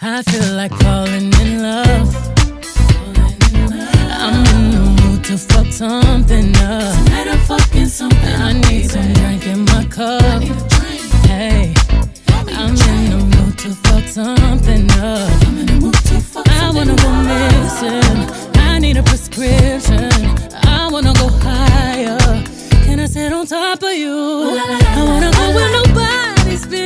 I feel like falling in love. I'm in the mood to fuck something up. Tonight I'm fucking something. I need some drink in my cup. Hey, I'm in the mood to fuck something up. I'm in the mood to fuck I wanna go missing. I need a prescription. I wanna go higher. Can I sit on top of you? I wanna go where nobody's been.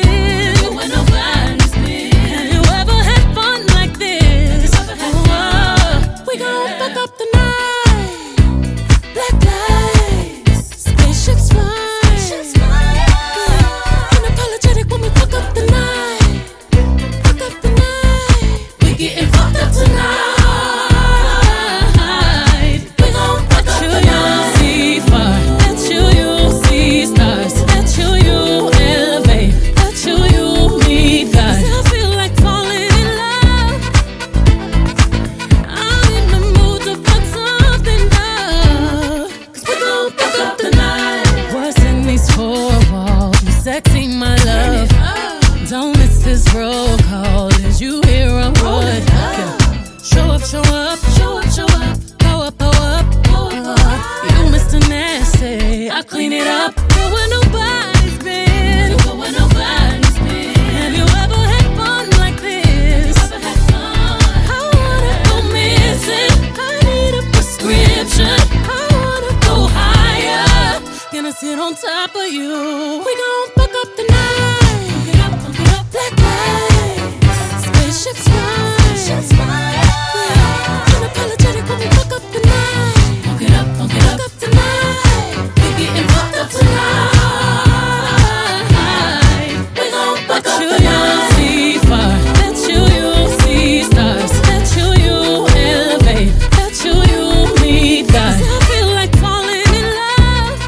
Have you ever had fun like this? We gon' fuck up the night. Black lights, spaceships fly. Unapologetic when we fuck up the night. Fuck up the night. We getting fucked up tonight. We gon' fuck up the night. See far, let you see stars, let you elevate, let you meet God. I feel like falling in love. I'm in the mood to fuck something up. 'Cause we gon' fuck up the night. What's in these four walls? You sexy, my love. Don't miss this roll call. Did you hear a word? Show up, show up, show up, show up. Go up, go up, go up. You Mr. Nasty, I clean it up. Go where nobody's been. Go where nobody's been. Have you ever had fun like this? Ever had fun? I wanna go missing. I need a prescription. I wanna go higher. Gonna sit on top of you. We gon' fuck up the night. Fuck it up. Black lights, spaceships fly. Unapologetic when we fuck up the night. Fuck it up, fuck it Fuck up. up the night. We getting fucked up tonight. We gon' fuck up the night. See far, let you see stars, let you elevate, let you meet God. I feel like falling in love.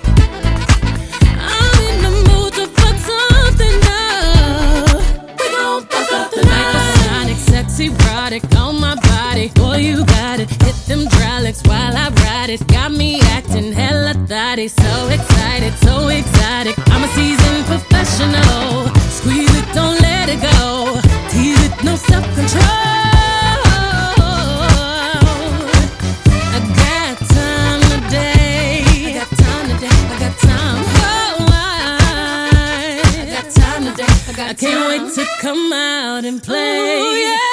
I'm in the mood to fuck something up. We gon' fuck up the night. Hypersonic, sexy, erotic on my body. Boy, you got it. Hit them hydraulics while I ride it. Got me acting hella thotty. So excited, so exotic. I'm a seasoned professional. Squeeze it, don't let it go. Tease it, no self-control. I got time today. I got time today. I got time. Oh, I got time today. I can't wait to come out and play. Ooh, yeah.